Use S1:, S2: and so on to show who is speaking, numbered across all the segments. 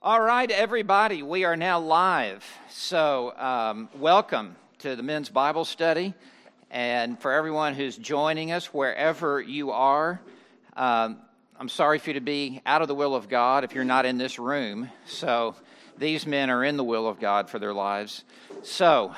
S1: All right, everybody, we are now live. So welcome to the Men's Bible Study. And for everyone who's joining us, wherever you are, I'm sorry for you to be out of the will of God if you're not in this room. So these men are in the will of God for their lives. So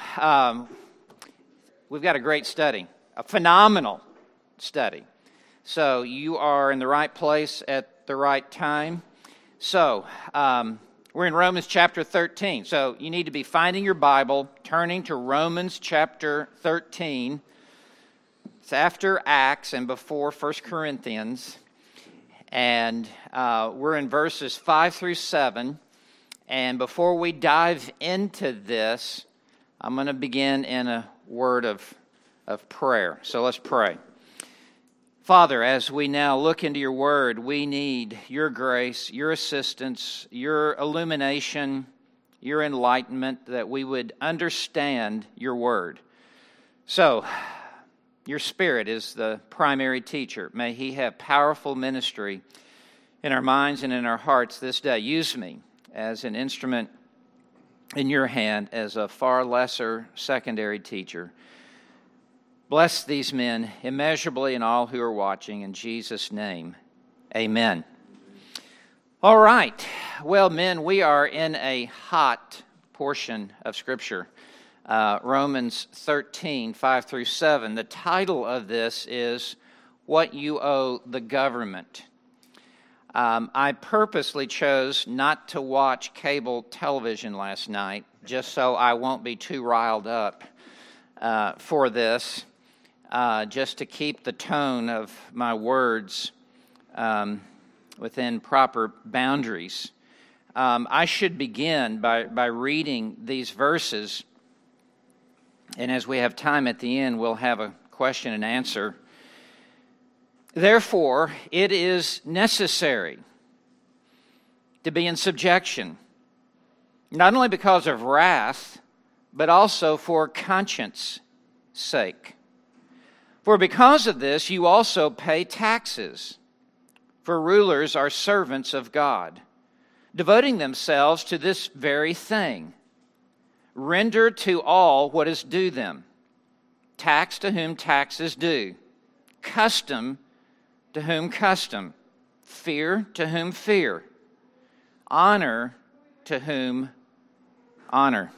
S1: we've got a great study, a phenomenal study. So you are in the right place at the right time. So, we're in Romans chapter 13. So, you need to be finding your Bible, turning to Romans chapter 13. It's after Acts and before 1 Corinthians. And we're in verses 5 through 7. And before we dive into this, I'm going to begin in a word of prayer. So, let's pray. Father, as we now look into your word, we need your grace, your assistance, your illumination, your enlightenment, that we would understand your word. So, your Spirit is the primary teacher. May he have powerful ministry in our minds and in our hearts this day. Use me as an instrument in your hand as a far lesser secondary teacher. Bless these men immeasurably and all who are watching. In Jesus' name, amen. All right. Well, men, we are in a hot portion of Scripture. Romans 13, 5 through 7. The title of this is What You Owe the Government. I purposely chose not to watch cable television last night, just so I won't be too riled up for this. Just to keep the tone of my words within proper boundaries. I should begin by reading these verses, and as we have time at the end, we'll have a question and answer. Therefore, it is necessary to be in subjection, not only because of wrath, but also for conscience' sake. For because of this, you also pay taxes, for rulers are servants of God, devoting themselves to this very thing. Render to all what is due them, tax to whom tax is due, custom to whom custom, fear to whom fear, honor to whom honor.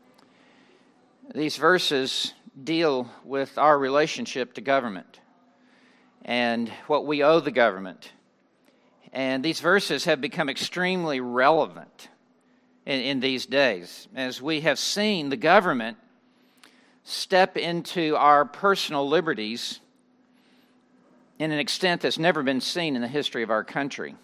S1: These verses deal with our relationship to government and what we owe the government. And these verses have become extremely relevant in these days, as we have seen the government step into our personal liberties in an extent that's never been seen in the history of our country.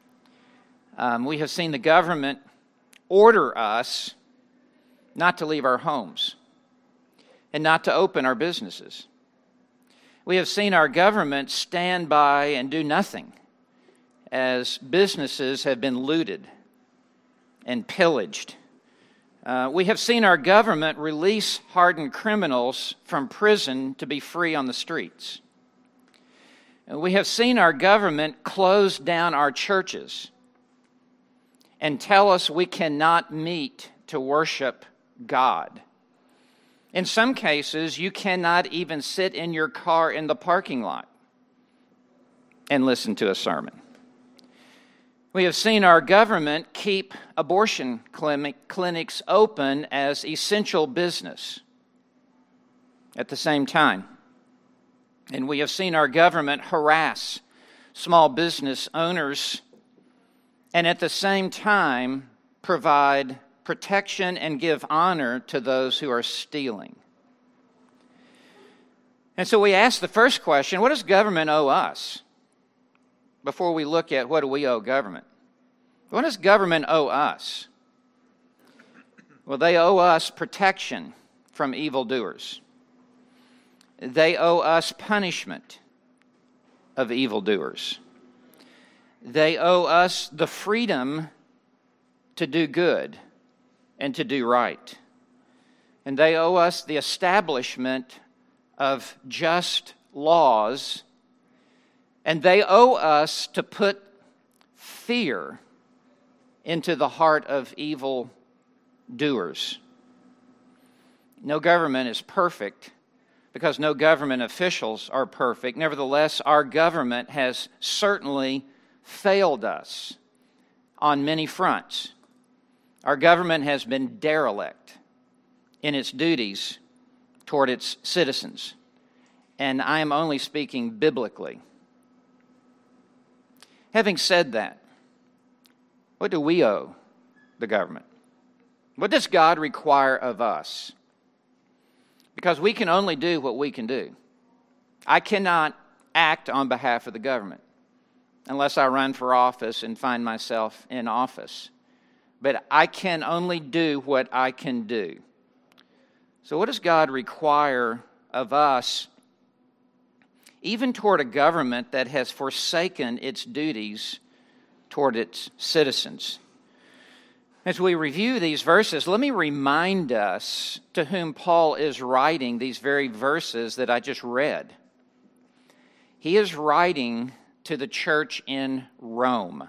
S1: We have seen the government order us not to leave our homes and not to open our businesses. We have seen our government stand by and do nothing as businesses have been looted and pillaged. We have seen our government release hardened criminals from prison to be free on the streets. We have seen our government close down our churches and tell us we cannot meet to worship God. In some cases, you cannot even sit in your car in the parking lot and listen to a sermon. We have seen our government keep abortion clinics open as essential business at the same time. And we have seen our government harass small business owners and at the same time provide protection and give honor to those who are stealing. And so we ask the first question, what does government owe us? Before we look at what do we owe government. What does government owe us? Well, they owe us protection from evildoers. They owe us punishment of evildoers. They owe us the freedom to do good and to do right. And they owe us the establishment of just laws, and they owe us to put fear into the heart of evil doers. No government is perfect because no government officials are perfect. Nevertheless, our government has certainly failed us on many fronts. Our government has been derelict in its duties toward its citizens. And I am only speaking biblically. Having said that, what do we owe the government? What does God require of us? Because we can only do what we can do. I cannot act on behalf of the government unless I run for office and find myself in office. But I can only do what I can do. So what does God require of us, even toward a government that has forsaken its duties toward its citizens? As we review these verses, let me remind us to whom Paul is writing these very verses that I just read. He is writing to the church in Rome.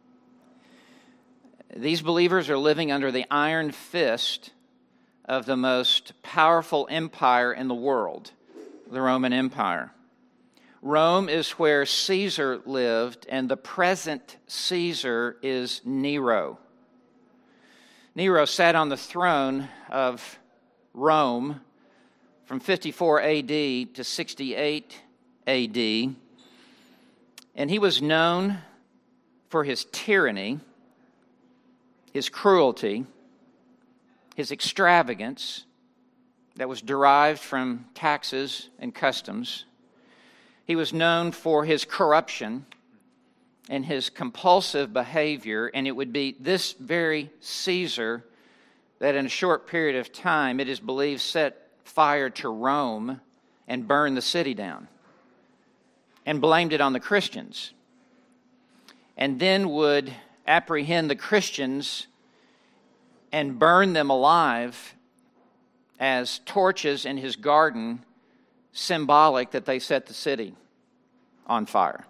S1: These believers are living under the iron fist of the most powerful empire in the world, the Roman Empire. Rome is where Caesar lived, and the present Caesar is Nero. Nero sat on the throne of Rome from 54 AD to 68 AD, and he was known for his tyranny, his cruelty, his extravagance that was derived from taxes and customs. He was known for his corruption and his compulsive behavior, and it would be this very Caesar that in a short period of time, it is believed, set fire to Rome and burned the city down and blamed it on the Christians, and then would apprehend the Christians and burn them alive as torches in his garden, symbolic that they set the city on fire.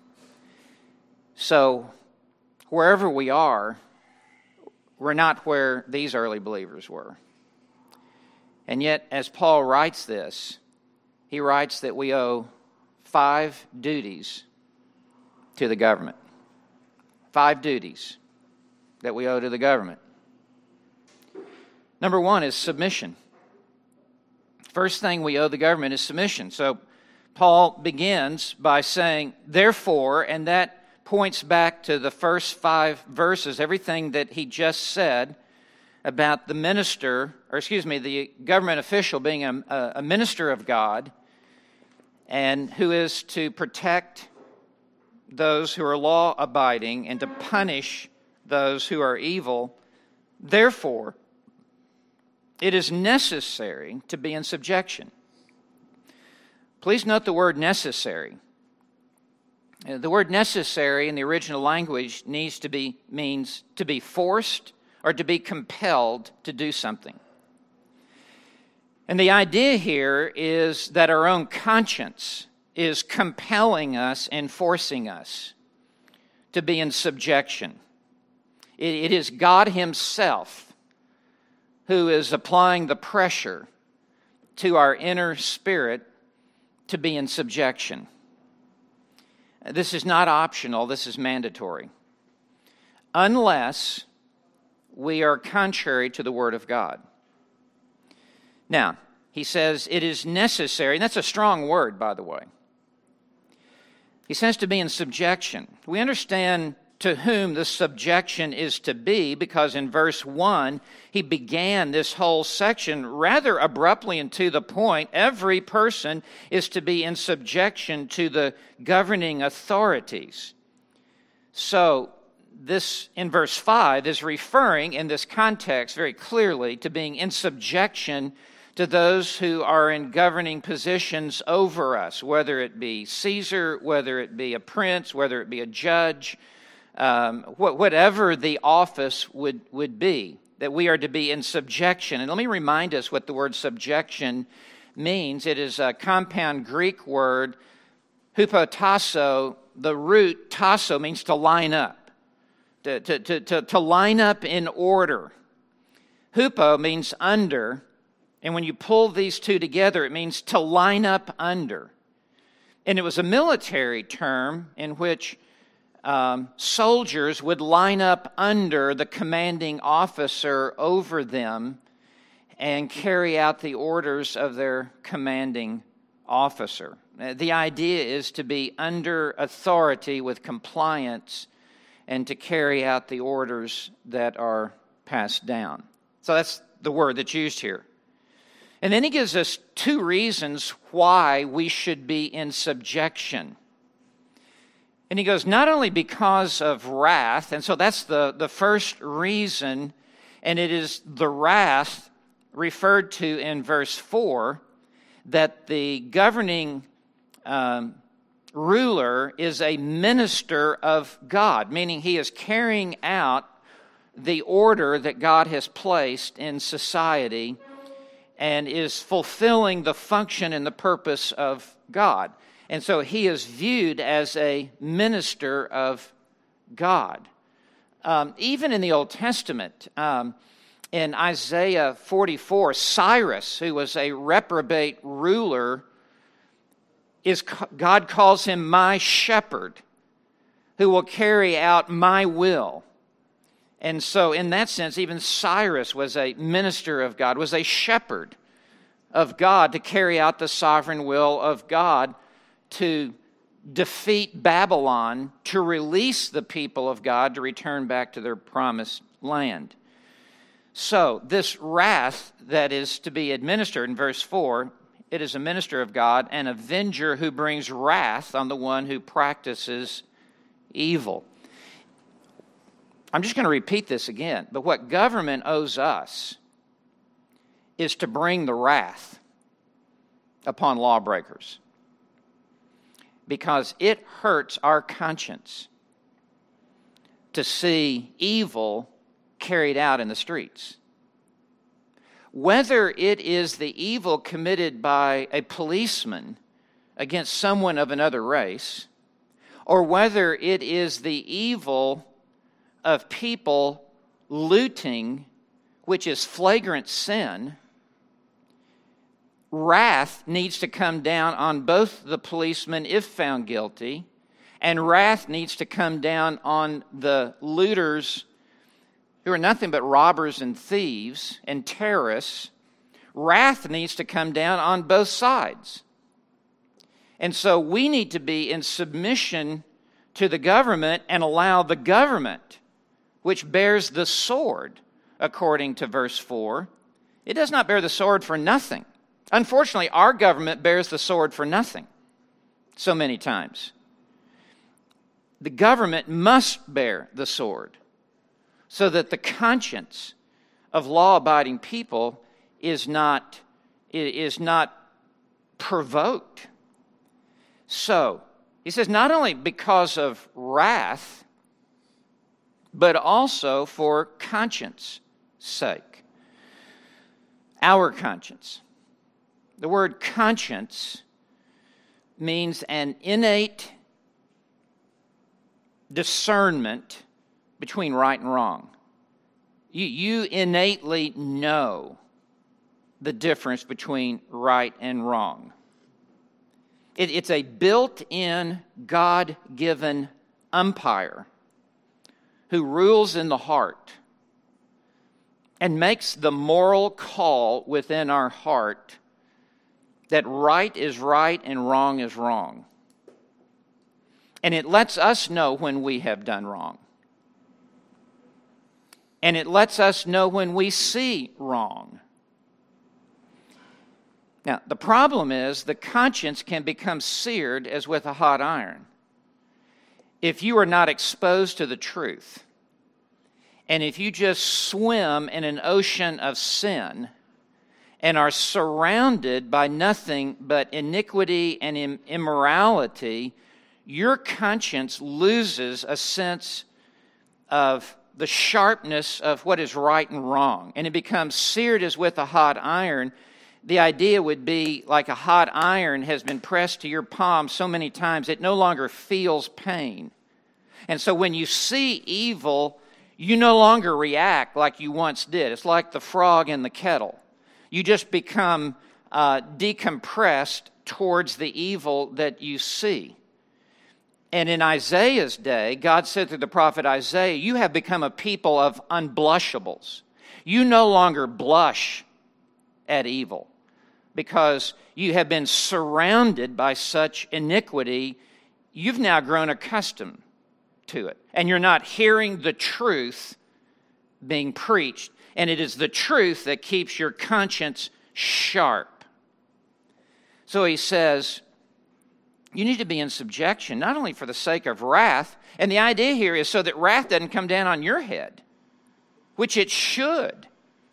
S1: So, wherever we are, we're not where these early believers were. And yet, as Paul writes this, he writes that we owe 5 duties to the government. 5 duties that we owe to the government. Number 1 is submission. First thing we owe the government is submission. So Paul begins by saying, therefore, and that points back to the first 5 verses, everything that he just said about the the government official being a minister of God, and who is to protect those who are law-abiding and to punish those who are evil. Therefore, it is necessary to be in subjection. Please note the word necessary. The word necessary in the original language means to be forced or to be compelled to do something. And the idea here is that our own conscience is compelling us and forcing us to be in subjection. It is God Himself who is applying the pressure to our inner spirit to be in subjection. This is not optional, this is mandatory. Unless we are contrary to the Word of God. Now, he says it is necessary, and that's a strong word, by the way. He says to be in subjection. We understand to whom the subjection is to be, because in verse 1, he began this whole section rather abruptly and to the point. Every person is to be in subjection to the governing authorities. So, this in verse 5 is referring in this context very clearly to being in subjection to those who are in governing positions over us, whether it be Caesar, whether it be a prince, whether it be a judge, whatever the office would be, that we are to be in subjection. And let me remind us what the word subjection means. It is a compound Greek word, hupotasso. The root tasso means to line up. to line up in order. Hupo means under, and when you pull these two together, it means to line up under. And it was a military term in which soldiers would line up under the commanding officer over them and carry out the orders of their commanding officer. The idea is to be under authority with compliance and to carry out the orders that are passed down. So that's the word that's used here. And then he gives us two reasons why we should be in subjection. And he goes, not only because of wrath, and so that's the first reason, and it is the wrath referred to in verse 4, that the governing ruler is a minister of God, meaning he is carrying out the order that God has placed in society and is fulfilling the function and the purpose of God. And so he is viewed as a minister of God. Even in the Old Testament, in Isaiah 44, Cyrus, who was a reprobate ruler, God calls him my shepherd, who will carry out my will. And so in that sense, even Cyrus was a minister of God, was a shepherd of God to carry out the sovereign will of God, to defeat Babylon, to release the people of God to return back to their promised land. So this wrath that is to be administered in verse 4, it is a minister of God, an avenger who brings wrath on the one who practices evil. I'm just going to repeat this again, but what government owes us is to bring the wrath upon lawbreakers, because it hurts our conscience to see evil carried out in the streets. Whether it is the evil committed by a policeman against someone of another race, or whether it is the evil of people looting, which is flagrant sin, wrath needs to come down on both the policeman if found guilty, and wrath needs to come down on the looters who are nothing but robbers and thieves and terrorists. Wrath needs to come down on both sides. And so we need to be in submission to the government and allow the government, which bears the sword, according to verse 4, it does not bear the sword for nothing. Unfortunately, our government bears the sword for nothing so many times. The government must bear the sword so that the conscience of law-abiding people is not provoked. So, he says, not only because of wrath, but also for conscience sake. Our conscience. The word conscience means an innate discernment between right and wrong. You innately know the difference between right and wrong. It's a built-in, God-given umpire who rules in the heart and makes the moral call within our heart that right is right and wrong is wrong. And it lets us know when we have done wrong. And it lets us know when we see wrong. Now, the problem is the conscience can become seared as with a hot iron if you are not exposed to the truth. And if you just swim in an ocean of sin and are surrounded by nothing but iniquity and immorality, your conscience loses a sense of the sharpness of what is right and wrong. And it becomes seared as with a hot iron. The idea would be like a hot iron has been pressed to your palm so many times, it no longer feels pain. And so when you see evil, you no longer react like you once did. It's like the frog in the kettle. You just become decompressed towards the evil that you see. And in Isaiah's day, God said through the prophet Isaiah, you have become a people of unblushables. You no longer blush at evil because you have been surrounded by such iniquity. You've now grown accustomed to it. And you're not hearing the truth being preached. And it is the truth that keeps your conscience sharp. So he says, you need to be in subjection, not only for the sake of wrath, and the idea here is so that wrath doesn't come down on your head, which it should,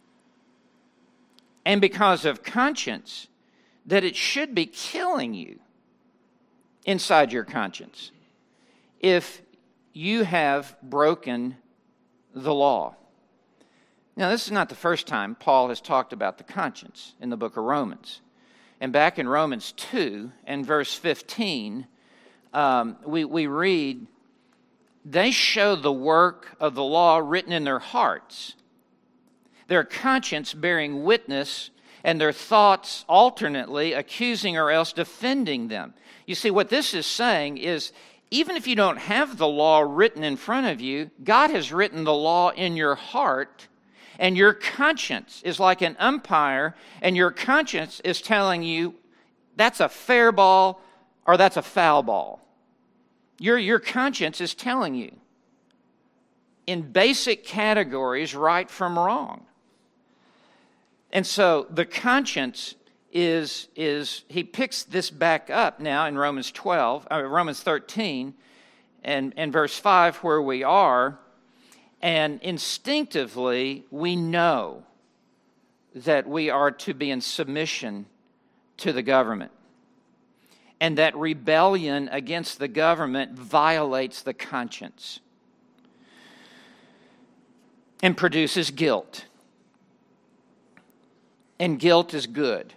S1: and because of conscience, that it should be killing you inside your conscience if you have broken the law. Now, this is not the first time Paul has talked about the conscience in the book of Romans. And back in Romans 2 and verse 15, we read, they show the work of the law written in their hearts, their conscience bearing witness, and their thoughts alternately accusing or else defending them. You see, what this is saying is, even if you don't have the law written in front of you, God has written the law in your heart. And your conscience is like an umpire, and your conscience is telling you that's a fair ball or that's a foul ball. Your conscience is telling you in basic categories right from wrong. And so the conscience is he picks this back up now in Romans 13 and verse 5 where we are. And instinctively, we know that we are to be in submission to the government. And that rebellion against the government violates the conscience and produces guilt. And guilt is good.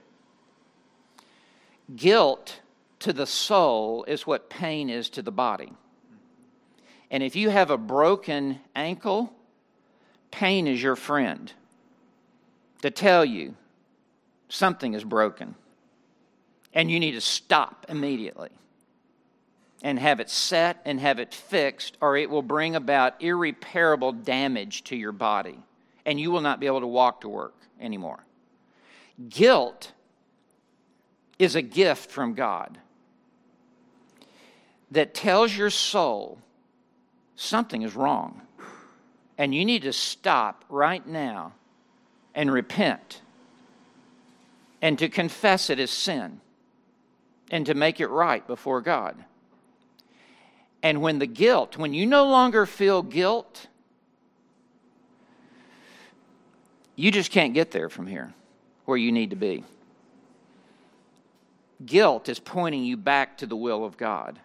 S1: Guilt to the soul is what pain is to the body. And if you have a broken ankle, pain is your friend to tell you something is broken. And you need to stop immediately and have it set and have it fixed, or it will bring about irreparable damage to your body. And you will not be able to walk to work anymore. Guilt is a gift from God that tells your soul something is wrong, and you need to stop right now and repent and to confess it as sin and to make it right before God. And when you no longer feel guilt, you just can't get there from here where you need to be. Guilt is pointing you back to the will of God.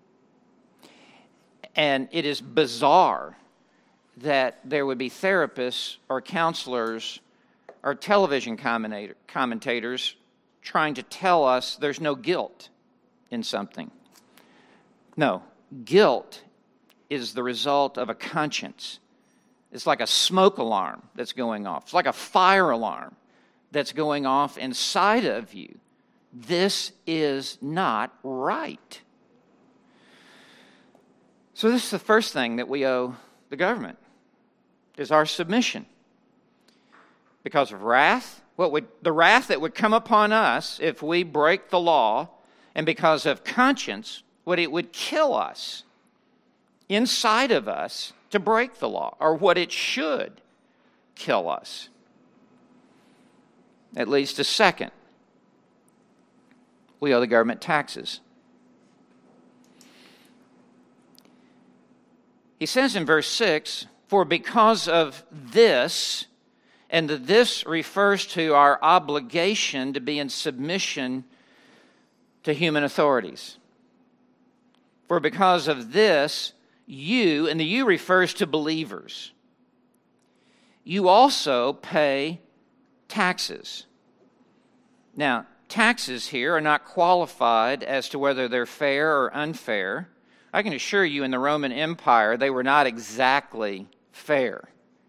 S1: And it is bizarre that there would be therapists or counselors or television commentators trying to tell us there's no guilt in something. No, guilt is the result of a conscience. It's like a smoke alarm that's going off. It's like a fire alarm that's going off inside of you. This is not right. So this is the first thing that we owe the government, is our submission. Because of wrath, the wrath that would come upon us if we break the law, and because of conscience, what it would kill us inside of us to break the law, or what it should kill us. At least a second. We owe the government taxes. He says in verse 6, for because of this, and this refers to our obligation to be in submission to human authorities. For because of this, you, and the you refers to believers, you also pay taxes. Now, taxes here are not qualified as to whether they're fair or unfair, I can assure you in the Roman Empire, they were not exactly fair.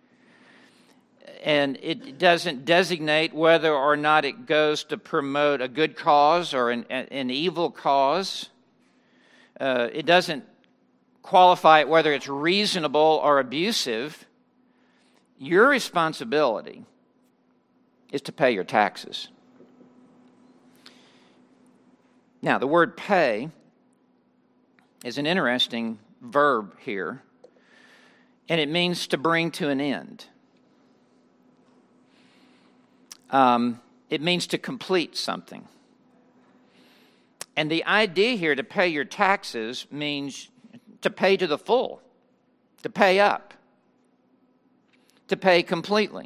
S1: And it doesn't designate whether or not it goes to promote a good cause or an evil cause. It doesn't qualify it whether it's reasonable or abusive. Your responsibility is to pay your taxes. Now, the word pay is an interesting verb here, and it means to bring to an end. It means to complete something. And the idea here to pay your taxes means to pay to the full, to pay up, to pay completely.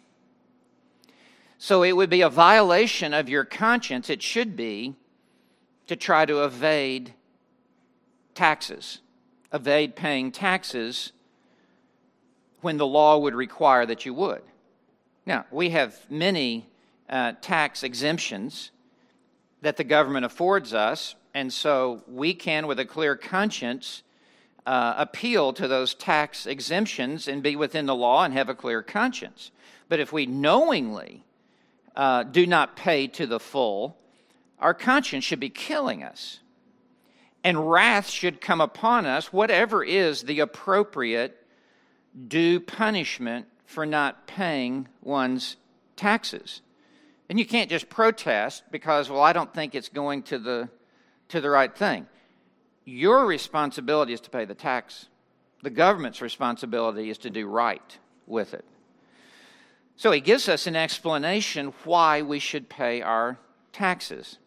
S1: So it would be a violation of your conscience, it should be, to try to evade taxes, evade paying taxes when the law would require that you would. Now, we have many tax exemptions that the government affords us, and so we can, with a clear conscience, appeal to those tax exemptions and be within the law and have a clear conscience. But if we knowingly do not pay to the full, our conscience should be killing us. And wrath should come upon us, whatever is the appropriate due punishment for not paying one's taxes. And you can't just protest because, well, I don't think it's going to the right thing. Your responsibility is to pay the tax. The government's responsibility is to do right with it. So he gives us an explanation why we should pay our taxes.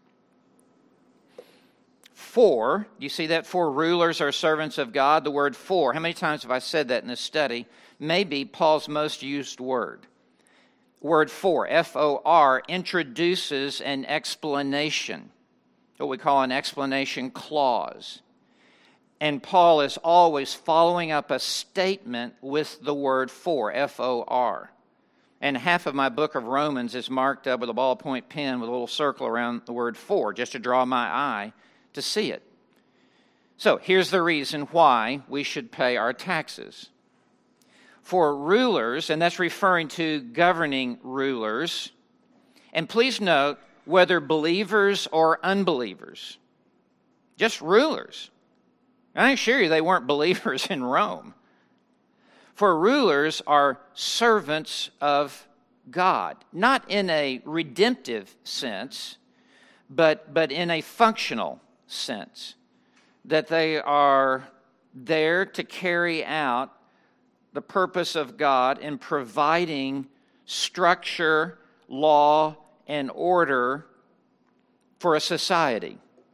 S1: For, you see that? For rulers are servants of God. The word for, how many times have I said that in this study? Maybe Paul's most used word. Word for, F-O-R, introduces an explanation, what we call an explanation clause. And Paul is always following up a statement with the word for, F-O-R. And half of my book of Romans is marked up with a ballpoint pen with a little circle around the word for, just to draw my eye to see it. So here's the reason why we should pay our taxes. For rulers, and that's referring to governing rulers, and please note, whether believers or unbelievers, just rulers. I assure you they weren't believers in Rome. For rulers are servants of God, not in a redemptive sense, but in a functional sense, that they are there to carry out the purpose of God in providing structure, law, and order for a society.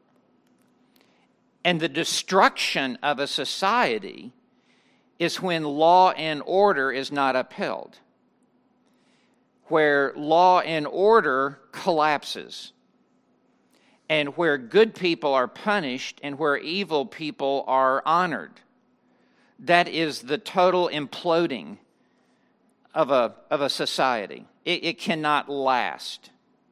S1: And the destruction of a society is when law and order is not upheld, where law and order collapses, and where good people are punished and where evil people are honored. That is the total imploding of a society. It cannot last.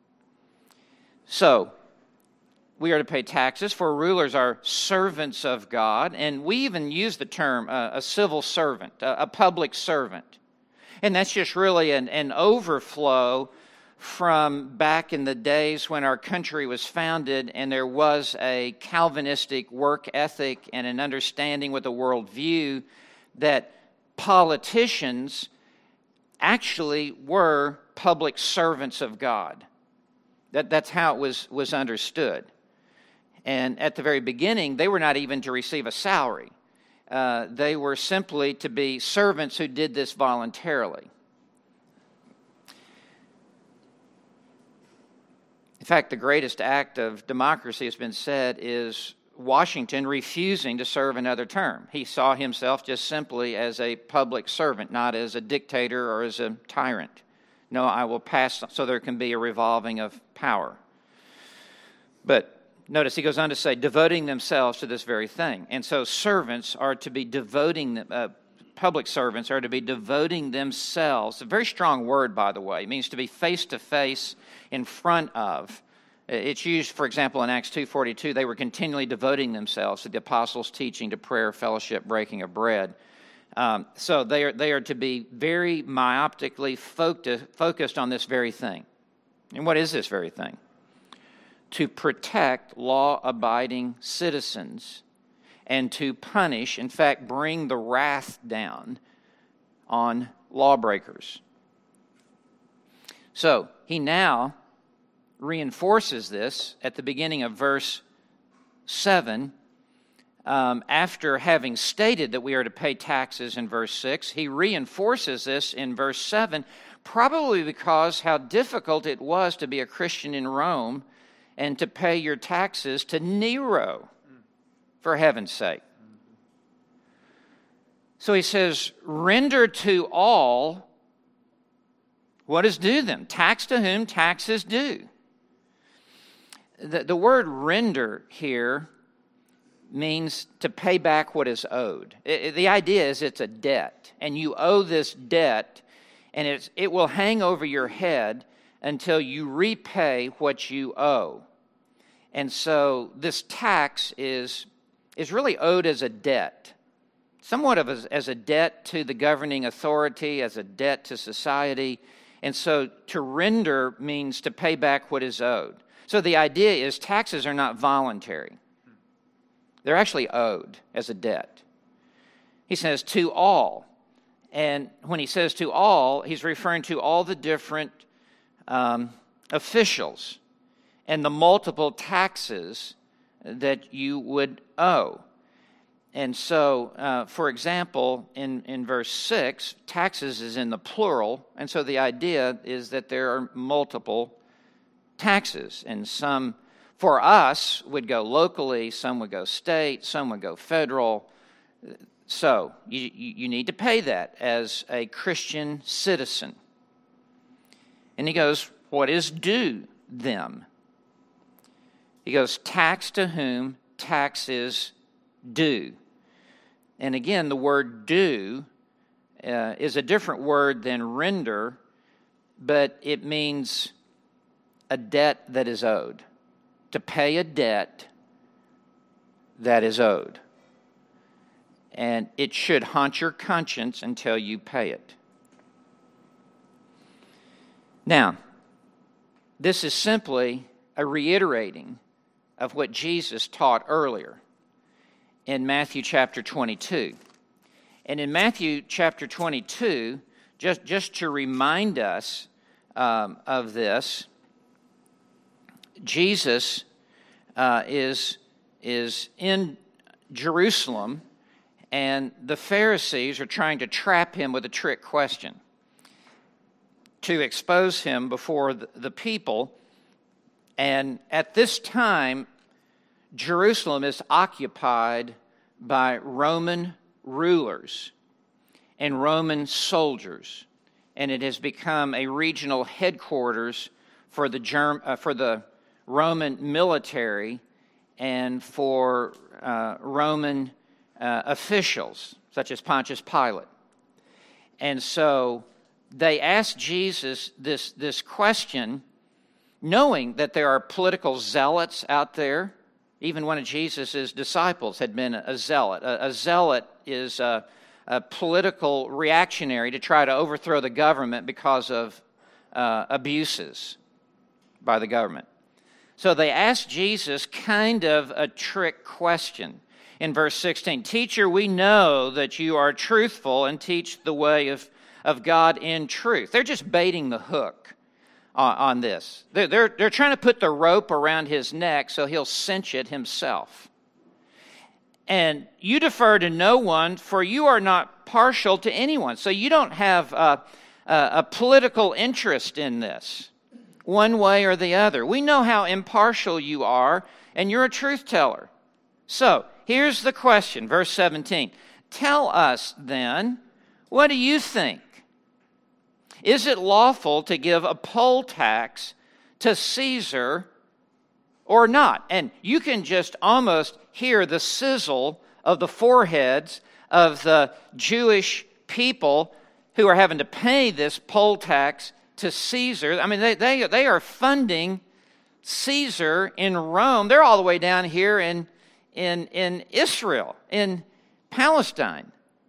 S1: So, we are to pay taxes, for rulers are servants of God, and we even use the term a civil servant, a public servant. And that's just really an overflow from back in the days when our country was founded and there was a Calvinistic work ethic and an understanding with a worldview that politicians actually were public servants of God. That's how it was understood. And at the very beginning, they were not even to receive a salary. They were simply to be servants who did this voluntarily. In fact, the greatest act of democracy, has been said, is Washington refusing to serve another term. He saw himself just simply as a public servant, not as a dictator or as a tyrant. No, I will pass so there can be a revolving of power. But notice he goes on to say, devoting themselves to this very thing. And so servants are to be public servants are to be devoting themselves. A very strong word, by the way. It means to be face to face in front of It's used, for example, in Acts 2:42, they were continually devoting themselves to the apostles' teaching, to prayer, fellowship, breaking of bread. So they are to be very myopically focused on this very thing. And what is this very thing? To protect law-abiding citizens and to punish, in fact, bring the wrath down on lawbreakers. So he now reinforces this at the beginning of verse 7. After having stated that we are to pay taxes in verse 6, he reinforces this in verse 7, probably because how difficult it was to be a Christian in Rome and to pay your taxes to Nero, for heaven's sake. So he says, render to all what is due them. Tax to whom tax is due. The word render here means to pay back what is owed. The idea is it's a debt, and you owe this debt, and it will hang over your head until you repay what you owe. And so this tax is really owed as a debt, somewhat of as a debt to the governing authority, as a debt to society. And so to render means to pay back what is owed. So the idea is taxes are not voluntary. They're actually owed as a debt. He says to all. And when he says to all, he's referring to all the different officials and the multiple taxes that you would owe. And so, for example, in verse 6, taxes is in the plural. And so the idea is that there are multiple taxes. And some, for us, would go locally, some would go state, some would go federal. So you need to pay that as a Christian citizen. And he goes, what is due them? He goes, tax to whom tax is due. And again, the word due is a different word than render, but it means a debt that is owed. To pay a debt that is owed. And it should haunt your conscience until you pay it. Now, this is simply a reiterating of what Jesus taught earlier in Matthew chapter 22. And in Matthew chapter 22, just to remind us of this, Jesus is in Jerusalem, and the Pharisees are trying to trap him with a trick question to expose him before the people. And at this time, Jerusalem is occupied by Roman rulers and Roman soldiers, and it has become a regional headquarters for the Roman military and for Roman officials, such as Pontius Pilate. And so they asked Jesus this question, knowing that there are political zealots out there. Even one of Jesus' disciples had been a zealot. A zealot is a political reactionary to try to overthrow the government because of abuses by the government. So they asked Jesus kind of a trick question in verse 16. Teacher, we know that you are truthful and teach the way of God in truth. They're just baiting the hook on this. They're trying to put the rope around his neck so he'll cinch it himself. And you defer to no one, for you are not partial to anyone. So you don't have a political interest in this, one way or the other. We know how impartial you are, and you're a truth teller. So here's the question, verse 17. Tell us then, what do you think? Is it lawful to give a poll tax to Caesar or not? And you can just almost hear the sizzle of the foreheads of the Jewish people who are having to pay this poll tax to Caesar. I mean, they are funding Caesar in Rome. They're all the way down here in Israel, in Palestine.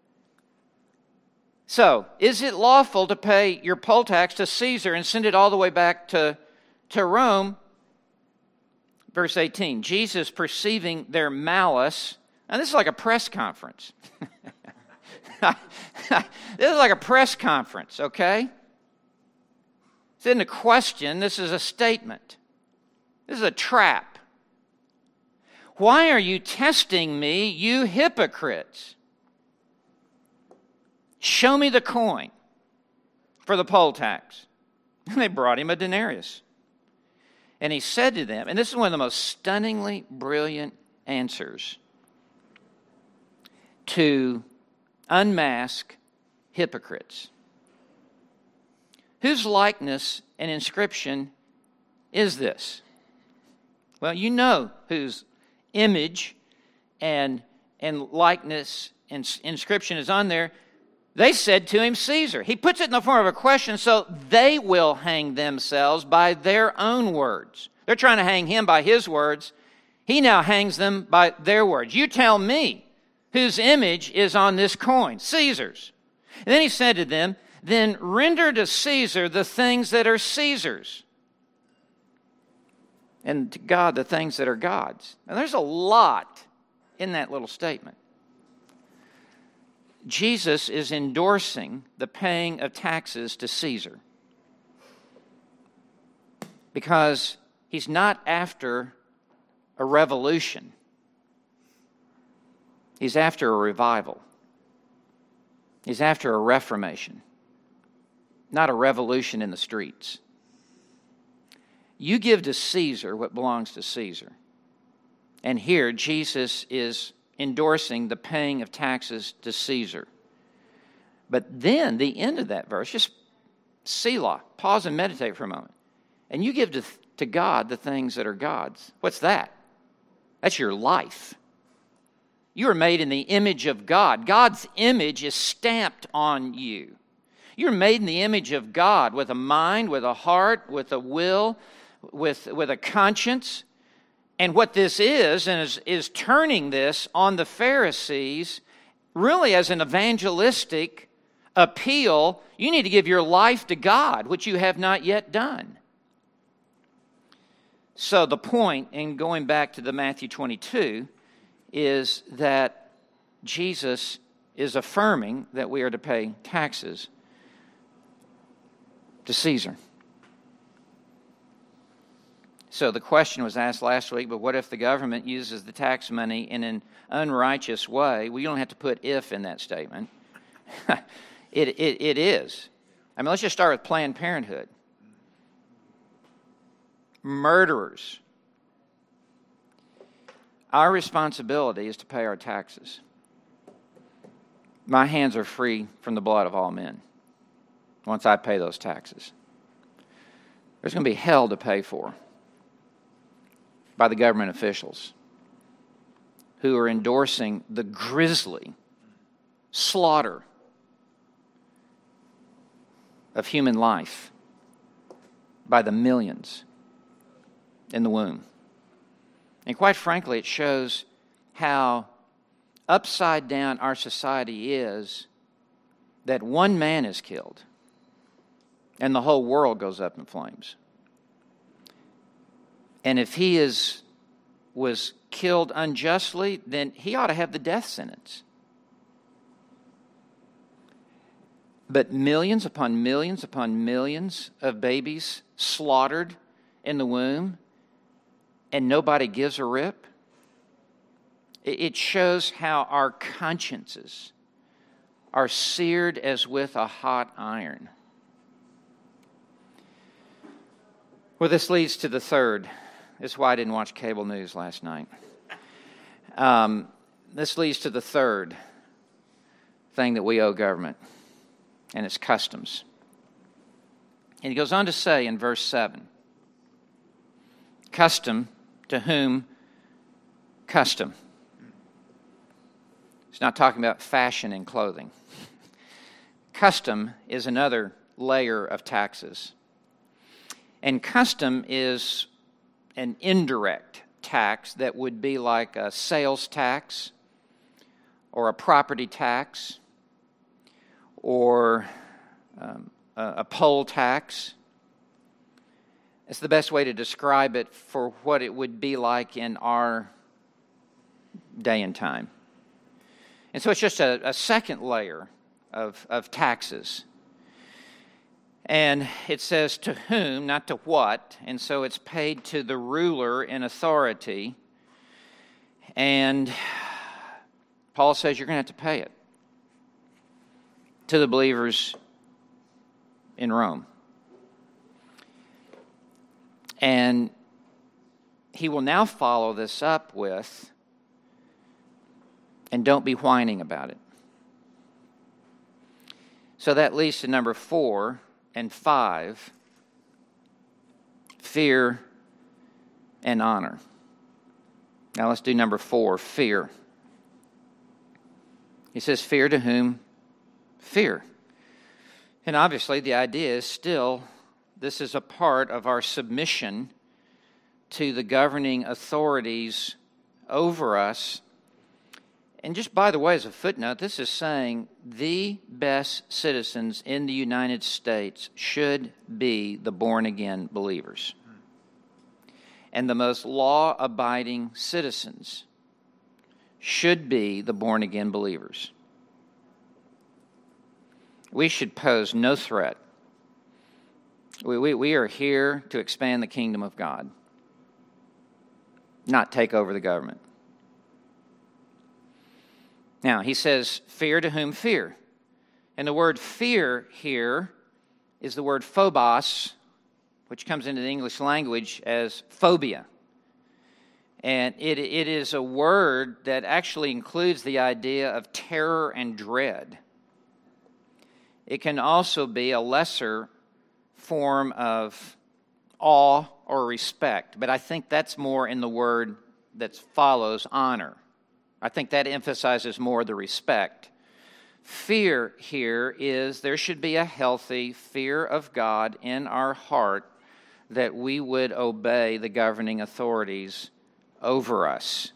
S1: So, is it lawful to pay your poll tax to Caesar and send it all the way back to Rome? Verse 18, Jesus perceiving their malice. Now, this is like a press conference. This is like a press conference, okay? This isn't a question. This is a statement. This is a trap. Why are you testing me, you hypocrites? Show me the coin for the poll tax. And they brought him a denarius. And he said to them, and this is one of the most stunningly brilliant answers to unmask hypocrites. Whose likeness and inscription is this? Well, you know whose image and likeness and inscription is on there. They said to him, Caesar. He puts it in the form of a question so they will hang themselves by their own words. They're trying to hang him by his words. He now hangs them by their words. You tell me whose image is on this coin. Caesar's. And then he said to them, then render to Caesar the things that are Caesar's, and to God the things that are God's. Now there's a lot in that little statement. Jesus is endorsing the paying of taxes to Caesar because he's not after a revolution. He's after a revival. He's after a reformation, not a revolution in the streets. You give to Caesar what belongs to Caesar. And here Jesus is endorsing the paying of taxes to Caesar. But then the end of that verse, just Selah, pause and meditate for a moment. And you give to God the things that are God's. What's that? That's your life. You are made in the image of God. God's image is stamped on you. You're made in the image of God with a mind, with a heart, with a will, with a conscience. And what this is turning this on the Pharisees really as an evangelistic appeal. You need to give your life to God, which you have not yet done. So the point, in going back to the Matthew 22, is that Jesus is affirming that we are to pay taxes to Caesar. So the question was asked last week, but what if the government uses the tax money in an unrighteous way? Well, you don't have to put if in that statement. It is. I mean, let's just start with Planned Parenthood. Murderers. Our responsibility is to pay our taxes. My hands are free from the blood of all men once I pay those taxes. There's going to be hell to pay for by the government officials who are endorsing the grisly slaughter of human life by the millions in the womb. And quite frankly, it shows how upside down our society is that one man is killed and the whole world goes up in flames. And if he was killed unjustly, then he ought to have the death sentence. But millions upon millions upon millions of babies slaughtered in the womb, and nobody gives a rip. It shows how our consciences are seared as with a hot iron. Well, this leads to the third. This is why I didn't watch cable news last night. This leads to the third thing that we owe government, and it's customs. And he goes on to say in verse 7, custom to whom custom. It's not talking about fashion in clothing. Custom is another layer of taxes. And custom is an indirect tax that would be like a sales tax or a property tax or a poll tax. It's the best way to describe it for what it would be like in our day and time. And so it's just a second layer of taxes. And it says to whom, not to what. And so it's paid to the ruler in authority. And Paul says you're going to have to pay it to the believers in Rome. And he will now follow this up with, and don't be whining about it. So that leads to number 4 and 5, fear and honor. Now let's do number 4, fear. He says, fear to whom? Fear. And obviously the idea is still, this is a part of our submission to the governing authorities over us. And just by the way, as a footnote, this is saying the best citizens in the United States should be the born-again believers. And the most law-abiding citizens should be the born-again believers. We should pose no threat. We are here to expand the kingdom of God, not take over the government. Now, he says, fear to whom fear. And the word fear here is the word phobos, which comes into the English language as phobia. And it is a word that actually includes the idea of terror and dread. It can also be a lesser form of awe or respect, but I think that's more in the word that follows, honor. I think that emphasizes more the respect. Fear here is there should be a healthy fear of God in our heart that we would obey the governing authorities over us.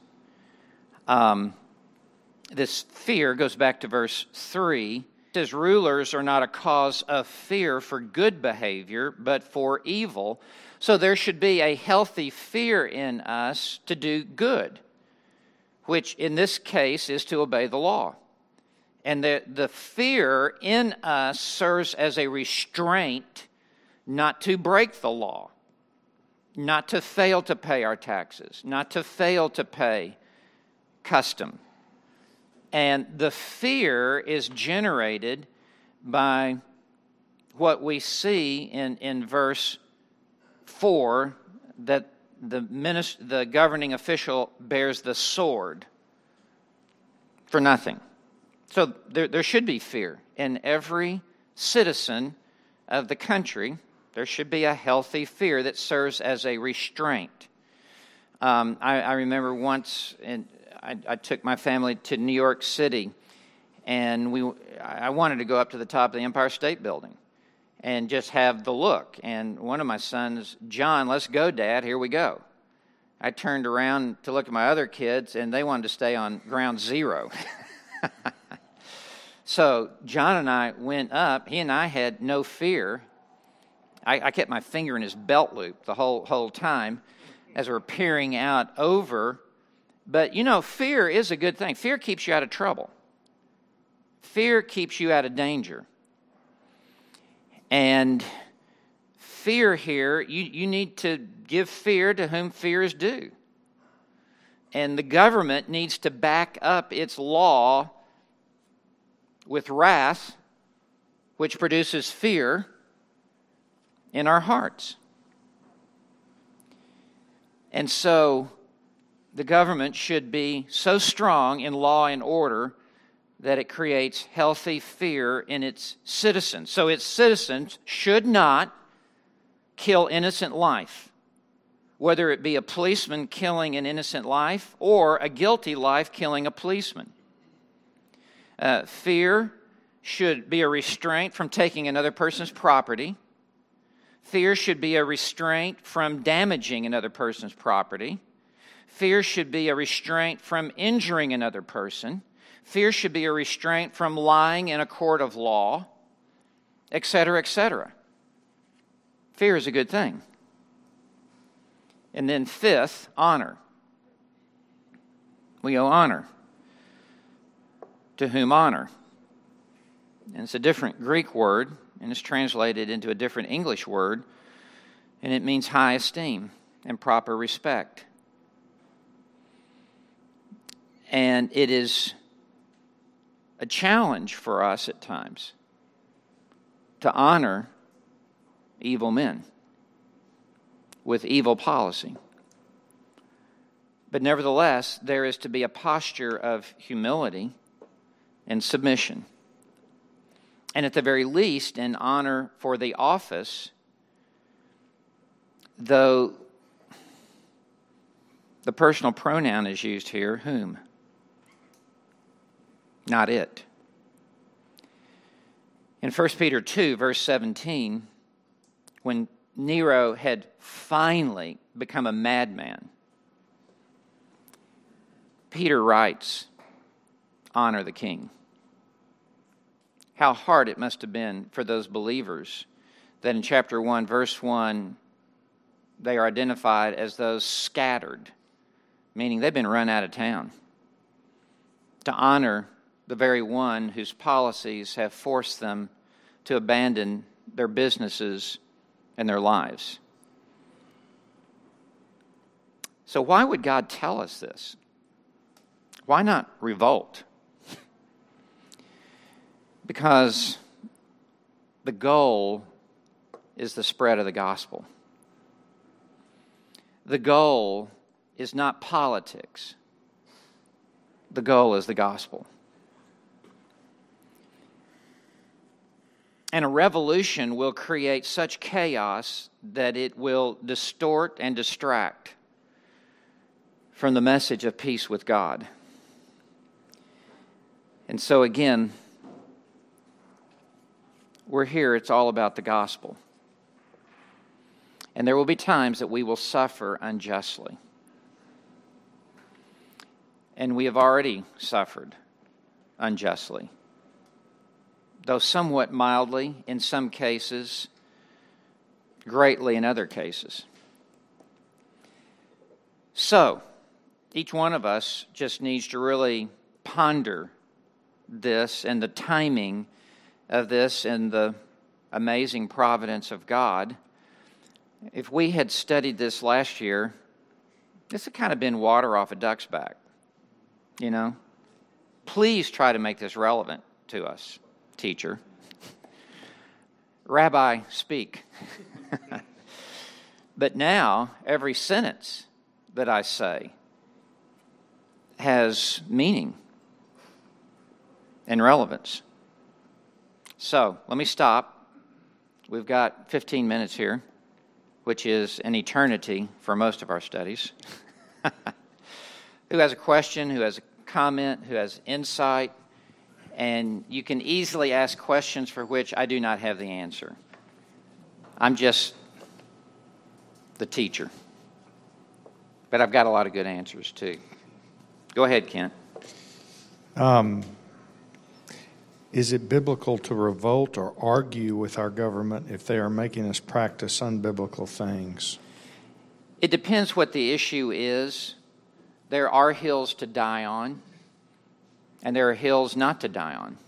S1: This fear goes back to verse 3. It says, rulers are not a cause of fear for good behavior, but for evil. So there should be a healthy fear in us to do good, which in this case is to obey the law. And the fear in us serves as a restraint not to break the law, not to fail to pay our taxes, not to fail to pay custom. And the fear is generated by what we see in verse 4, that the governing official bears the sword for nothing. So there should be fear in every citizen of the country. There should be a healthy fear that serves as a restraint. I remember once, I took my family to New York City, and I wanted to go up to the top of the Empire State Building and just have the look. And one of my sons, John, let's go, Dad, here we go. I turned around to look at my other kids, and they wanted to stay on ground zero. So John and I went up. He and I had no fear. I kept my finger in his belt loop the whole time as we're peering out over. But, you know, fear is a good thing. Fear keeps you out of trouble. Fear keeps you out of danger. And fear here, you need to give fear to whom fear is due. And the government needs to back up its law with wrath, which produces fear in our hearts. And so the government should be so strong in law and order that it creates healthy fear in its citizens. So its citizens should not kill innocent life, whether it be a policeman killing an innocent life or a guilty life killing a policeman. Fear should be a restraint from taking another person's property. Fear should be a restraint from damaging another person's property. Fear should be a restraint from injuring another person. Fear should be a restraint from lying in a court of law, etc., etc. Fear is a good thing. And then fifth, honor. We owe honor. To whom honor? And it's a different Greek word, and it's translated into a different English word, and it means high esteem and proper respect. And it is a challenge for us at times to honor evil men with evil policy. But nevertheless, there is to be a posture of humility and submission. And at the very least, in honor for the office, though the personal pronoun is used here, whom? Not it. In 1 Peter 2, verse 17, when Nero had finally become a madman, Peter writes, honor the king. How hard it must have been for those believers that in chapter 1, verse 1, they are identified as those scattered, meaning they've been run out of town, to honor the very one whose policies have forced them to abandon their businesses and their lives. So why would God tell us this? Why not revolt? Because the goal is the spread of the gospel. The goal is not politics. The goal is the gospel. And a revolution will create such chaos that it will distort and distract from the message of peace with God. And so again, we're here, it's all about the gospel. And there will be times that we will suffer unjustly. And we have already suffered unjustly, though somewhat mildly in some cases, greatly in other cases. So, each one of us just needs to really ponder this and the timing of this and the amazing providence of God. If we had studied this last year, this had kind of been water off a duck's back, you know. Please try to make this relevant to us, teacher. Rabbi, speak. But now, every sentence that I say has meaning and relevance. So, let me stop. We've got 15 minutes here, which is an eternity for most of our studies. Who has a question, who has a comment, who has insight? And you can easily ask questions for which I do not have the answer. I'm just the teacher. But I've got a lot of good answers, too. Go ahead, Kent.
S2: Is it biblical to revolt or argue with our government if they are making us practice unbiblical things?
S1: It depends what the issue is. There are hills to die on, and there are hills not to die on.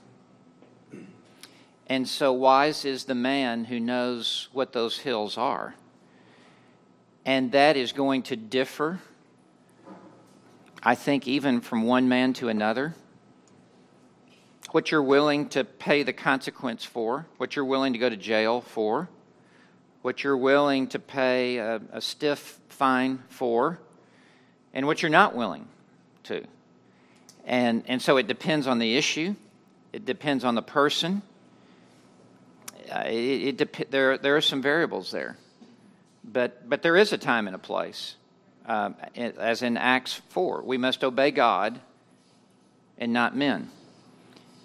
S1: And so wise is the man who knows what those hills are. And that is going to differ, I think, even from one man to another. What you're willing to pay the consequence for, what you're willing to go to jail for, what you're willing to pay a stiff fine for, and what you're not willing to. And so it depends on the issue. It depends on the person. There are some variables there. But there is a time and a place. As in Acts 4, we must obey God and not men.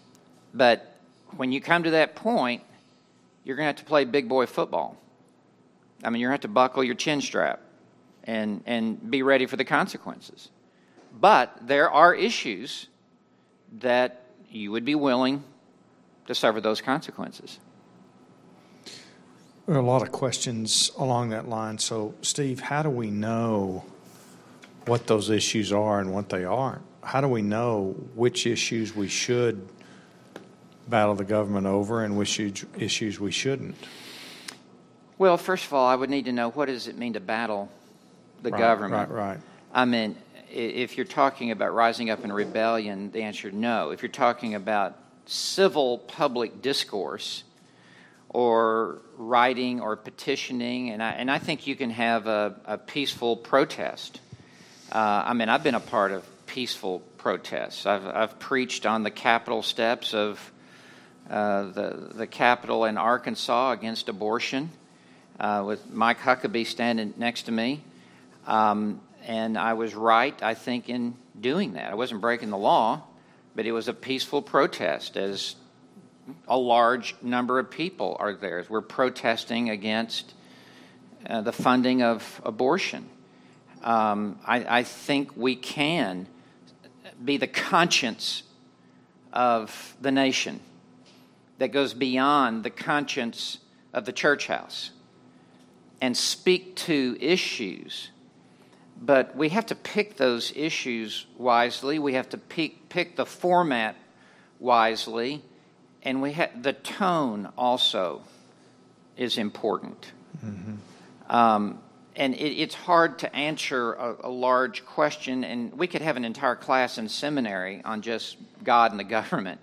S1: But when you come to that point, you're going to have to play big boy football. I mean, you're going to have to buckle your chin strap and be ready for the consequences. But there are issues that you would be willing to suffer those consequences.
S2: There are a lot of questions along that line. So, Steve, how do we know what those issues are and what they aren't? How do we know which issues we should battle the government over and which issues we shouldn't?
S1: Well, first of all, I would need to know, what does it mean to battle the government?
S2: Right.
S1: I mean, if you're talking about rising up in rebellion, the answer is no. If you're talking about civil public discourse or writing or petitioning, and I think you can have a peaceful protest. I mean, I've been a part of peaceful protests. I've preached on the Capitol steps of the Capitol in Arkansas against abortion, with Mike Huckabee standing next to me. And I was right, I think, in doing that. I wasn't breaking the law, but it was a peaceful protest, as a large number of people are there. We're protesting against the funding of abortion. I think we can be the conscience of the nation that goes beyond the conscience of the church house and speak to issues. But we have to pick those issues wisely. We have to pick the format wisely. And the tone also is important. Mm-hmm. And it's hard to answer a large question, and we could have an entire class in seminary on just God and the government,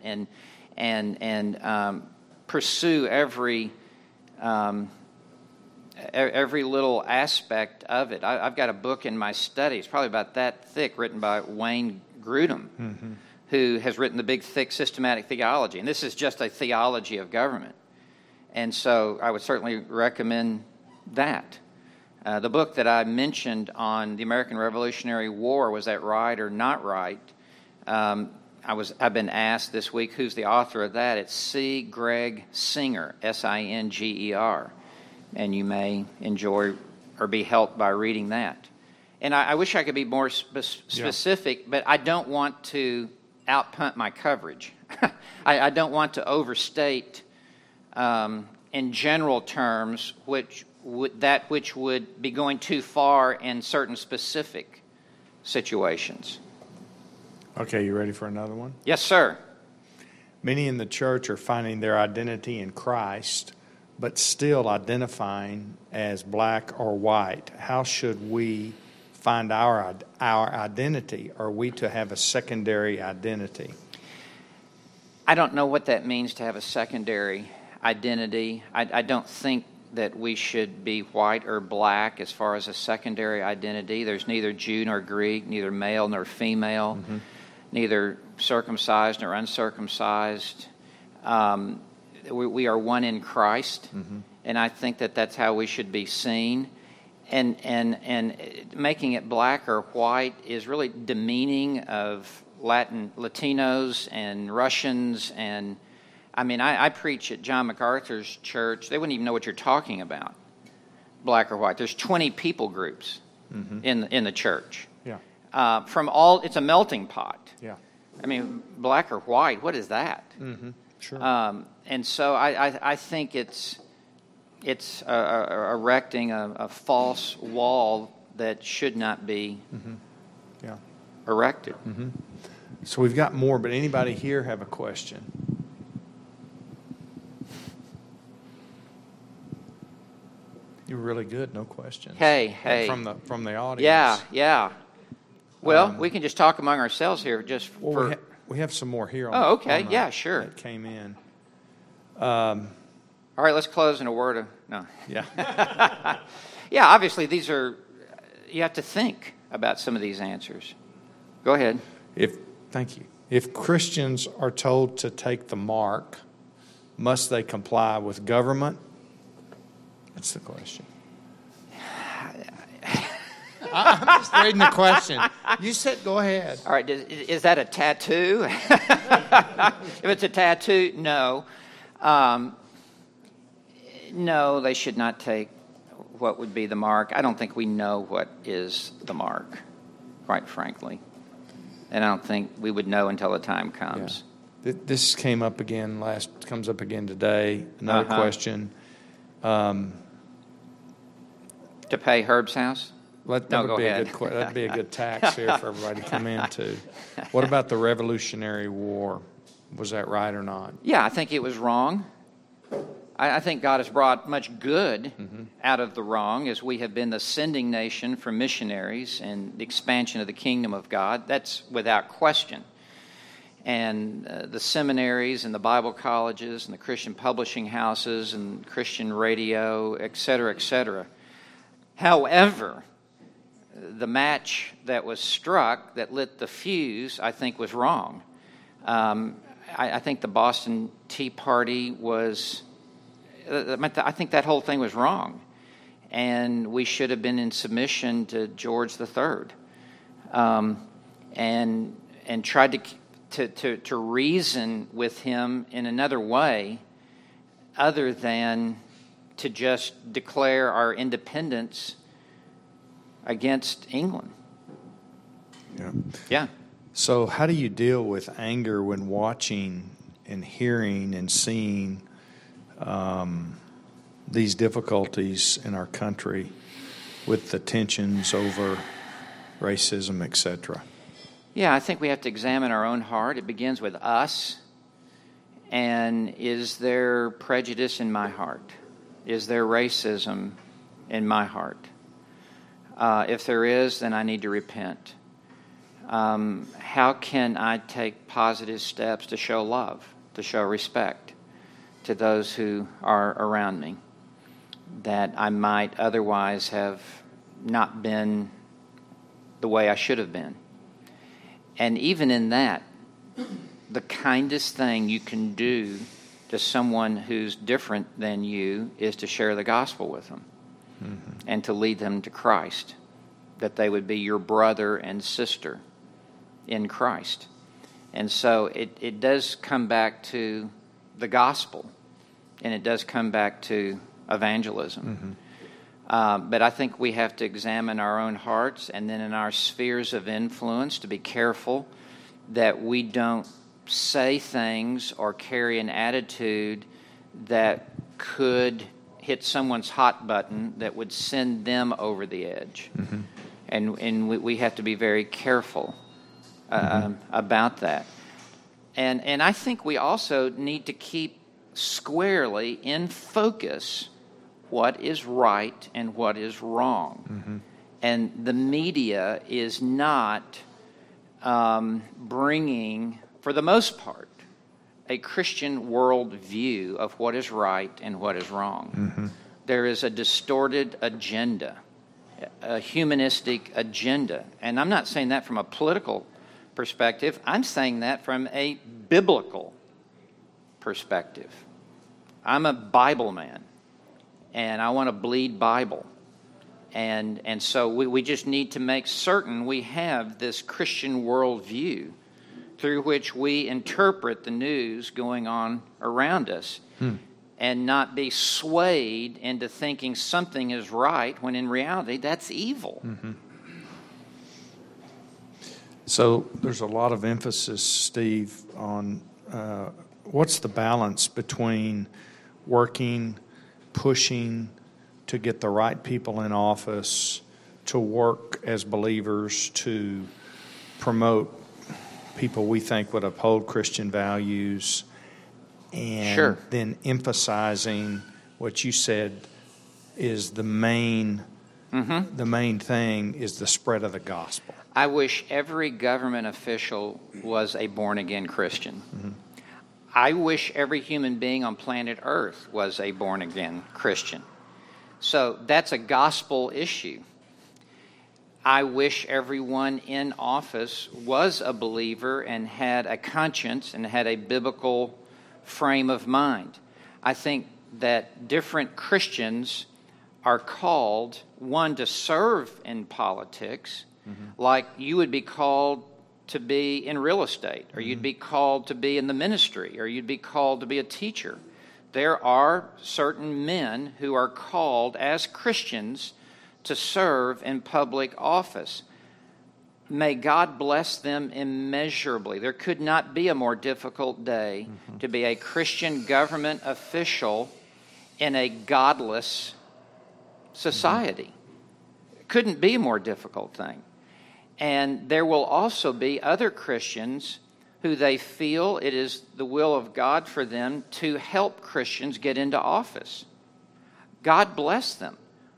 S1: and pursue every little aspect of it. I've got a book in my study. It's probably about that thick, written by Wayne Grudem, mm-hmm. who has written the big, thick systematic theology. And this is just a theology of government. And so I would certainly recommend that. The book that I mentioned on the American Revolutionary War, was that right or not right? I've been asked this week, who's the author of that? It's C. Greg Singer, Singer. And you may enjoy or be helped by reading that. And I wish I could be more specific, but I don't want to outpunt my coverage. I don't want to overstate, in general terms, which would be going too far in certain specific situations.
S2: Okay, you ready for another one?
S1: Yes, sir.
S2: Many in the church are finding their identity in Christ, but still identifying as black or white. How should we find our identity? Are we to have a secondary identity?
S1: I don't know what that means, to have a secondary identity. I don't think that we should be white or black as far as a secondary identity. There's neither Jew nor Greek, neither male nor female, mm-hmm. neither circumcised nor uncircumcised. We are one in Christ, mm-hmm. and I think that that's how we should be seen. And making it black or white is really demeaning of Latinos and Russians. And I mean, I preach at John MacArthur's church. They wouldn't even know what you're talking about, black or white. There's 20 people groups mm-hmm. in the church. Yeah. It's a melting pot. Yeah. I mean, black or white, what is that? Mm-hmm. Sure. And so I think it's erecting a false wall that should not be mm-hmm. erected.
S2: Mm-hmm. So we've got more, but anybody here have a question? You're really good. No questions.
S1: Hey.
S2: From the audience.
S1: Yeah. Well, we can just talk among ourselves here.
S2: We have some more here.
S1: Yeah, sure.
S2: That came in.
S1: All right, let's close in a word of no.
S2: Yeah.
S1: Yeah. Obviously, you have to think about some of these answers. Go ahead.
S2: Thank you. If Christians are told to take the mark, must they comply with government? That's the question. I'm just reading the question. You said go ahead.
S1: All right. Is that a tattoo? If it's a tattoo, no. No, they should not take what would be the mark. I don't think we know what is the mark, quite frankly. And I don't think we would know until the time comes.
S2: Yeah. This comes up again today. Another question.
S1: To pay Herb's house?
S2: That'd be a good tax here for everybody to come into. What about the Revolutionary War? Was that right or not?
S1: Yeah, I think it was wrong. I think God has brought much good out of the wrong, as we have been the sending nation for missionaries and the expansion of the kingdom of God. That's without question. And the seminaries and the Bible colleges and the Christian publishing houses and Christian radio, et cetera, et cetera. However, the match that was struck that lit the fuse, I think, was wrong. I think the Boston Tea Party was... I think that whole thing was wrong, and we should have been in submission to George III, and tried to reason with him in another way, other than to just declare our independence against England. Yeah.
S2: So, how do you deal with anger when watching and hearing and seeing these difficulties in our country with the tensions over racism, etc.?
S1: Yeah, I think we have to examine our own heart. It begins with us. And is there prejudice in my heart? Is there racism in my heart? If there is, then I need to repent. How can I take positive steps to show love, to show respect to those who are around me, that I might otherwise have not been the way I should have been? And even in that, the kindest thing you can do to someone who's different than you is to share the gospel with them and to lead them to Christ, that they would be your brother and sister in Christ. And so it does come back to the gospel, and it does come back to evangelism. But I think we have to examine our own hearts, and then in our spheres of influence to be careful that we don't say things or carry an attitude that could hit someone's hot button that would send them over the edge. And we have to be very careful about that. And I think we also need to keep squarely in focus what is right and what is wrong. And the media is not bringing, for the most part, a Christian worldview of what is right and what is wrong. There is a distorted agenda, a humanistic agenda. And I'm not saying that from a political perspective. I'm saying that from a biblical perspective. I'm a Bible man, and I want to bleed Bible. And so we just need to make certain we have this Christian worldview through which we interpret the news going on around us and not be swayed into thinking something is right when in reality that's evil.
S2: So there's a lot of emphasis, Steve, on what's the balance between working, pushing to get the right people in office, to work as believers, to promote people we think would uphold Christian values, and then emphasizing what you said is the main thing is the spread of the gospel.
S1: I wish every government official was a born-again Christian. I wish every human being on planet Earth was a born-again Christian. So that's a gospel issue. I wish everyone in office was a believer and had a conscience and had a biblical frame of mind. I think that different Christians are called, one, to serve in politics, like you would be called to be in real estate, or you'd be called to be in the ministry, or you'd be called to be a teacher. there are certain men who are called as Christians to serve in public office. May God bless them immeasurably. There could not be a more difficult day to be a Christian government official in a godless society. It couldn't be a more difficult thing. And there will also be other Christians who they feel it is the will of God for them to help Christians get into office. God bless them.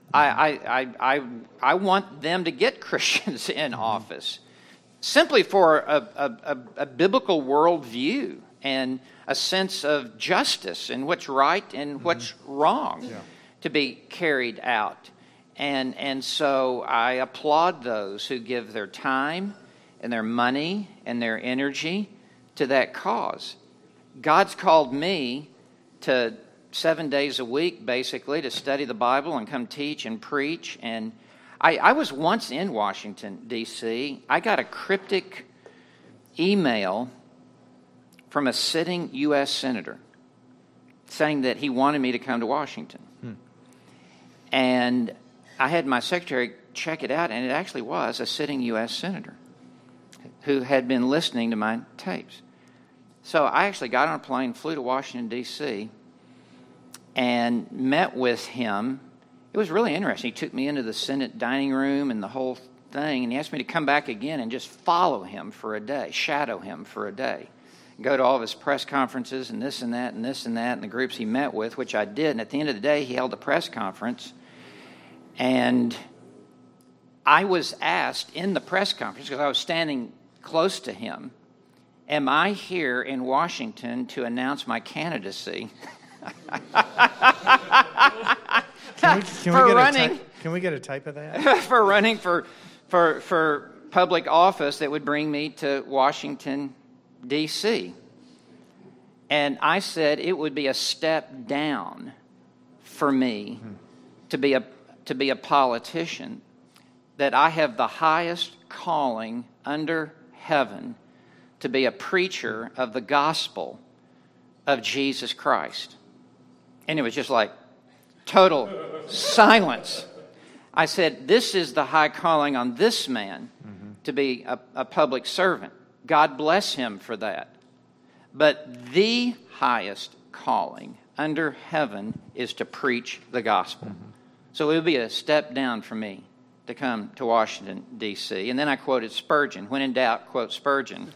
S1: I want them to get Christians in office simply for a biblical worldview and a sense of justice and what's right and what's wrong to be carried out. And so I applaud those who give their time and their money and their energy to that cause. God's called me to 7 days a week, basically, to study the Bible and come teach and preach. And I was once in Washington, D.C. I got a cryptic email from a sitting U.S. senator saying that he wanted me to come to Washington. And I had my secretary check it out, and it actually was a sitting U.S. senator who had been listening to my tapes. So I actually got on a plane, flew to Washington, D.C., and met with him. It was really interesting. He took me into the Senate dining room and the whole thing, and he asked me to come back again and just follow him for a day, shadow him for a day, go to all of his press conferences and this and that and this and that and the groups he met with, which I did. And at the end of the day, he held a press conference, and I was asked in the press conference, because I was standing close to him, am I here in Washington to announce my candidacy?
S2: Can we get a type of that?
S1: For running for public office that would bring me to Washington, D.C. And I said it would be a step down for me to be a politician, that I have the highest calling under heaven to be a preacher of the gospel of Jesus Christ. And it was just like total silence. I said, this is the high calling on this man to be a public servant. God bless him for that. But the highest calling under heaven is to preach the gospel. So it would be a step down for me to come to Washington, D.C. And then I quoted Spurgeon. When in doubt, quote Spurgeon.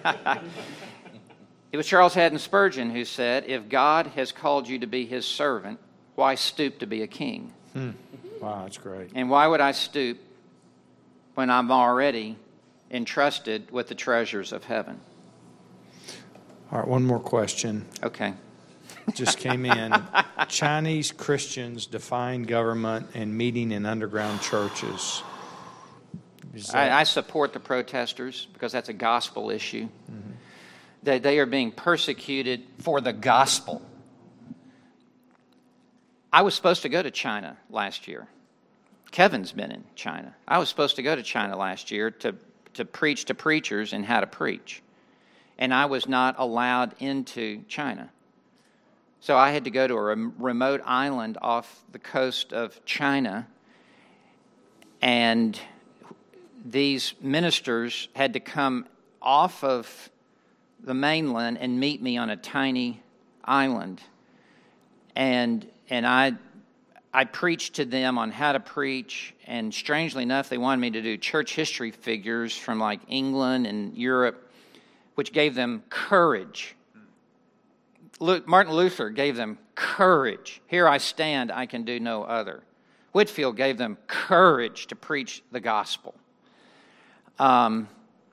S1: It was Charles Haddon Spurgeon who said, if God has called you to be his servant, why stoop to be a king?
S2: Wow, that's great.
S1: And why would I stoop when I'm already entrusted with the treasures of heaven?
S2: All right, one more question.
S1: Okay.
S2: Just came in. Chinese Christians define government and meeting in underground churches.
S1: I support the protesters because that's a gospel issue. They are being persecuted for the gospel. I was supposed to go to China last year. Kevin's been in China. I was supposed to go to China last year to preach to preachers and how to preach. And I was not allowed into China. So I had to go to a remote island off the coast of China, and these ministers had to come off of the mainland and meet me on a tiny island. And I preached to them on how to preach, and strangely enough, they wanted me to do church history figures from like England and Europe, which gave them courage. Martin Luther gave them courage. Here I stand, I can do no other. Whitefield gave them courage to preach the gospel. And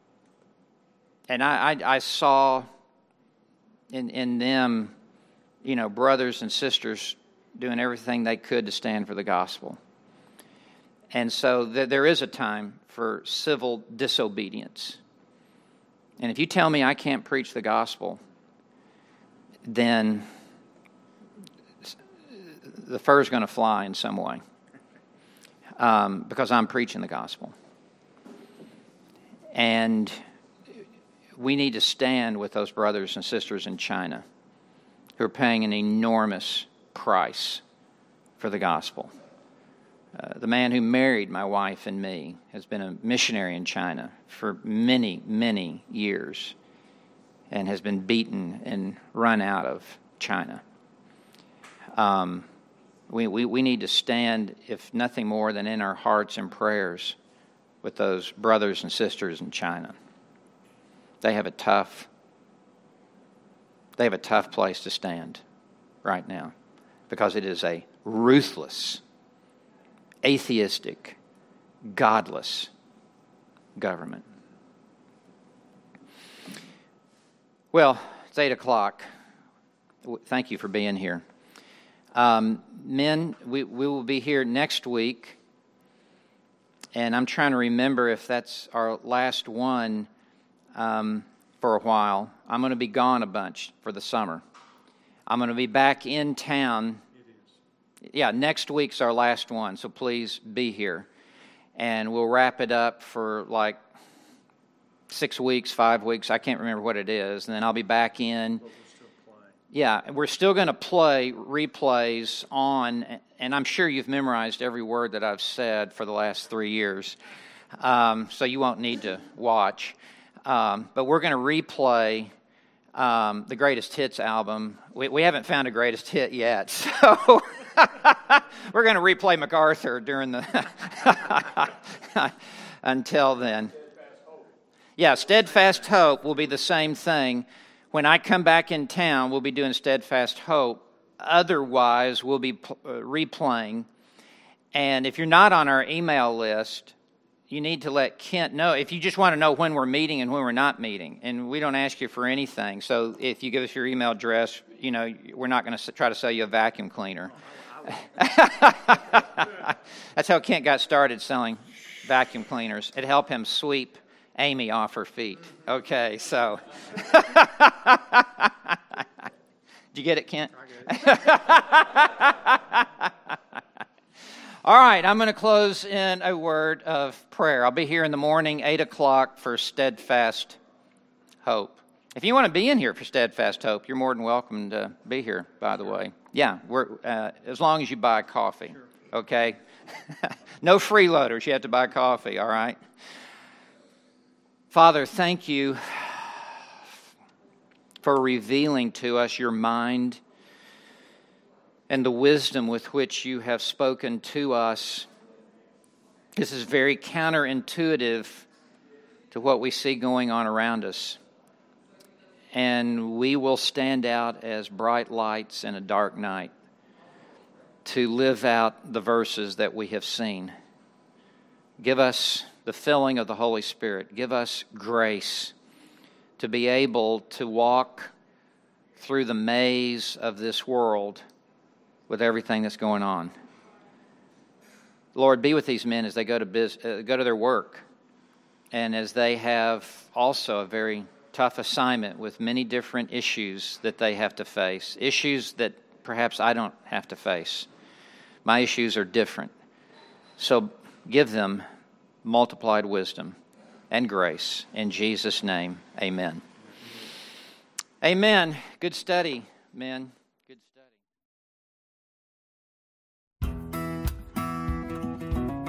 S1: I saw in them, brothers and sisters doing everything they could to stand for the gospel. And so there is a time for civil disobedience. And if you tell me I can't preach the gospel, then the fur is going to fly in some way because I'm preaching the gospel. And we need to stand with those brothers and sisters in China who are paying an enormous price for the gospel. The man who married my wife and me has been a missionary in China for many, many years and has been beaten and run out of China. We need to stand, if nothing more than in our hearts and prayers, with those brothers and sisters in China. They have a tough place to stand right now because it is a ruthless, atheistic, godless government. Well, it's 8 o'clock. Thank you for being here. Men, we will be here next week, and I'm trying to remember if that's our last one for a while. I'm going to be gone a bunch for the summer. I'm going to be back in town. Yeah, next week's our last one, so please be here. And we'll wrap it up for like 6 weeks, 5 weeks. I can't remember what it is. And then I'll be back in. Yeah, we're still going to play replays on, and I'm sure you've memorized every word that I've said for the last 3 years, so you won't need to watch. But we're going to replay the Greatest Hits album. We haven't found a greatest hit yet, so we're going to replay MacArthur during the until then. Yeah, Steadfast Hope will be the same thing. When I come back in town, we'll be doing Steadfast Hope. Otherwise, we'll be replaying. And if you're not on our email list, you need to let Kent know. If you just want to know when we're meeting and when we're not meeting, and we don't ask you for anything. So if you give us your email address, we're not going to try to sell you a vacuum cleaner. That's how Kent got started selling vacuum cleaners. It helped him sweep Amy off her feet. Okay, so. Did you get it, Kent? I get it. All right, I'm going to close in a word of prayer. I'll be here in the morning, 8 o'clock, for Steadfast Hope. If you want to be in here for Steadfast Hope, you're more than welcome to be here, by the way. Yeah, as long as you buy coffee, okay? No freeloaders, you have to buy coffee, all right? Father, thank you for revealing to us your mind and the wisdom with which you have spoken to us. This is very counterintuitive to what we see going on around us. And we will stand out as bright lights in a dark night to live out the verses that we have seen. Give us the filling of the Holy Spirit. Give us grace to be able to walk through the maze of this world with everything that's going on. Lord, be with these men as they go to their work, and as they have also a very tough assignment with many different issues that they have to face, issues that perhaps I don't have to face. My issues are different. So give them multiplied wisdom and grace. In Jesus' name, amen. Amen. Good study, men.